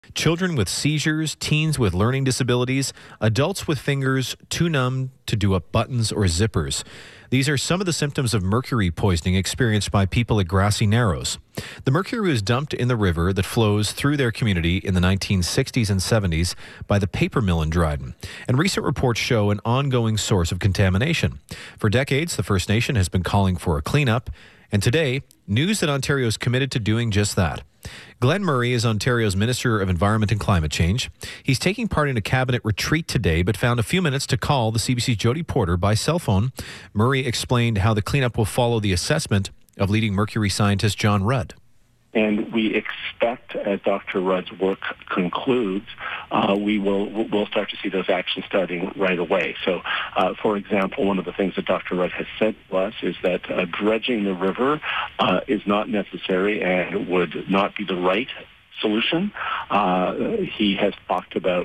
Children with seizures, teens with learning disabilities, adults with fingers too numb to do up buttons or zippers. These are some of the symptoms of mercury poisoning experienced by people at Grassy Narrows. The mercury was dumped in the river that flows through their community in the 1960s and 70s by the paper mill in Dryden, and recent reports show an ongoing source of contamination. For decades, the First Nation has been calling for a cleanup, and today, news that Ontario is committed to doing just that. Glenn Murray is Ontario's Minister of Environment and Climate Change. He's taking part in a cabinet retreat today, but found a few minutes to call the CBC's Jody Porter by cell phone. Murray explained how the cleanup will follow the assessment of leading mercury scientist John Rudd. And we expect, as Dr. Rudd's work concludes, we'll start to see those actions starting right away. So, for example, one of the things that Dr. Rudd has said to us is that dredging the river is not necessary and would not be the right solution. He has talked about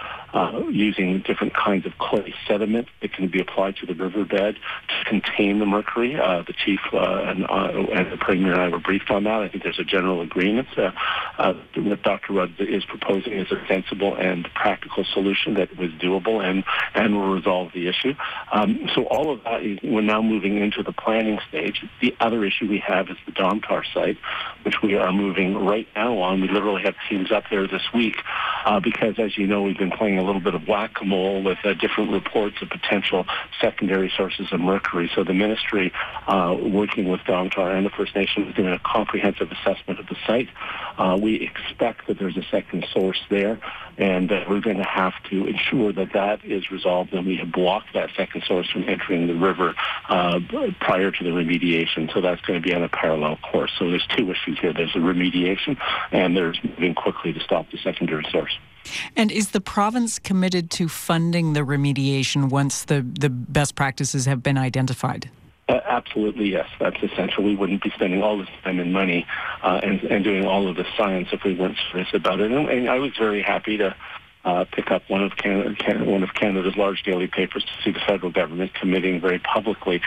using different kinds of clay sediment that can be applied to the riverbed to contain the mercury. The chief and the premier and I were briefed on that. I think there's a general agreement that Dr. Rudd is proposing is a sensible and practical solution that was doable and will resolve the issue. So all of that is, we're now moving into the planning stage. The other issue we have is the Domtar site, which we are moving right now on. We literally have teams up there this week because, as you know, we've been playing a little bit of whack-a-mole with different reports of potential secondary sources of mercury. So the ministry, working with Domtar and the First Nation, is doing a comprehensive assessment of the site. We expect that there's a second source there, and we're going to have to ensure that that is resolved, and we have blocked that second source from entering the river prior to the remediation. So that's going to be on a parallel course. So there's two issues here. There's the remediation, and there's moving quickly to stop the secondary source. And is the province committed to funding the remediation once the best practices have been identified? Absolutely, yes. That's essential. We wouldn't be spending all this time and money and doing all of the science if we weren't serious about it. And I was very happy to pick up one of Canada's large daily papers to see the federal government committing very publicly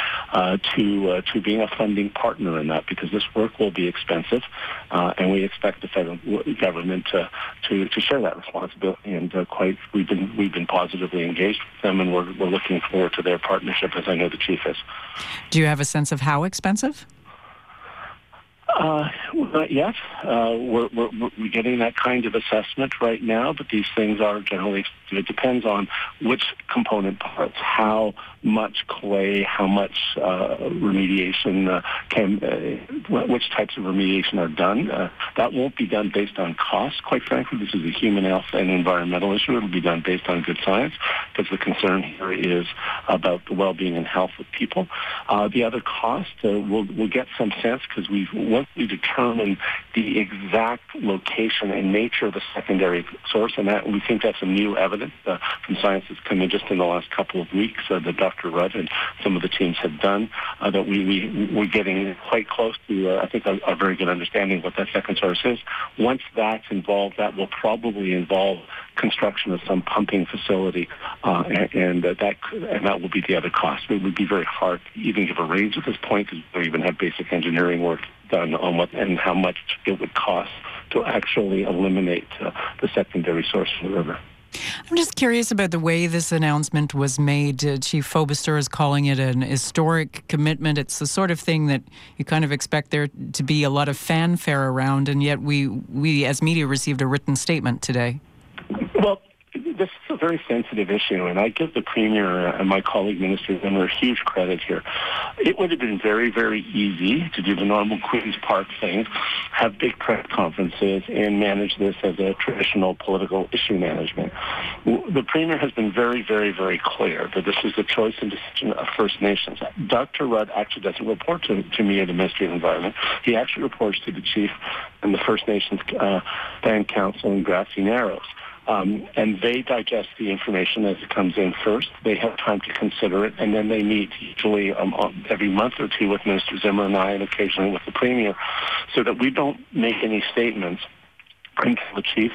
to being a funding partner in that, because this work will be expensive, and we expect the federal government to share that responsibility. And we've been positively engaged with them, and we're looking forward to their partnership, as I know the chief is. Do you have a sense of how expensive? Not yet. We're getting that kind of assessment right now, but these things are generally, it depends on which component parts, how much clay, how much remediation which types of remediation are done. That won't be done based on cost. Quite frankly, this is a human health and environmental issue. It'll be done based on good science, because the concern here is about the well-being and health of people. The other cost, we'll get some sense, because once we determine the exact location and nature of the secondary source, and that we think that's some new evidence from science that's come in just in the last couple of weeks that Dr. Rudd and some of the teams have done, that we're getting quite close to, I think, a very good understanding of what that second source is. Once that's involved, that will probably involve construction of some pumping facility, and that will be the other cost. It would be very hard to even give a range at this point, because we don't even have basic engineering work done on what and how much it would cost to actually eliminate the secondary source from the river. I'm just curious about the way this announcement was made. Chief Fobister is calling it an historic commitment. It's the sort of thing that you kind of expect there to be a lot of fanfare around, and yet we as media received a written statement today. Well, this is a very sensitive issue, and I give the Premier and my colleague Minister Zimmer huge credit here. It would have been very, very easy to do the normal Queen's Park thing, have big press conferences, and manage this as a traditional political issue management. The Premier has been very, very, very clear that this is the choice and decision of First Nations. Dr. Rudd actually doesn't report to me or the Ministry of Environment. He actually reports to the Chief and the First Nations Land Council in Grassy Narrows. And they digest the information as it comes in first. They have time to consider it, and then they meet usually every month or two with Minister Zimmer and I, and occasionally with the Premier, so that we don't make any statements until the Chief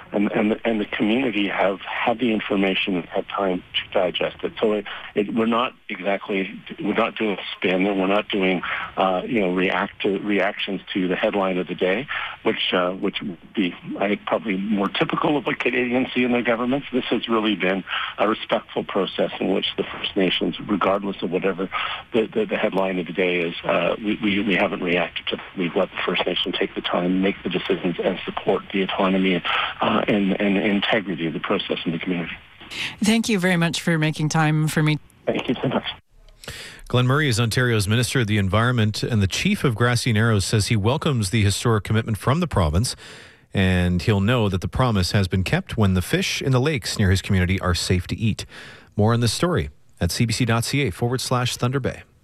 and the community have had the information and had time to digest it. So we're not doing a spin, and we're not doing reactions to the headline of the day, which would be, I think, probably more typical of what Canadians see in their governments. This has really been a respectful process in which the First Nations, regardless of whatever the headline of the day is, we haven't reacted to it. We've let the First Nation take the time, make the decisions, and support the autonomy and integrity of the process in the community. Thank you very much for making time for me. Thank you so much. Glenn Murray is Ontario's Minister of the Environment, and the Chief of Grassy Narrows says he welcomes the historic commitment from the province, and he'll know that the promise has been kept when the fish in the lakes near his community are safe to eat. More on this story at cbc.ca/Thunder Bay.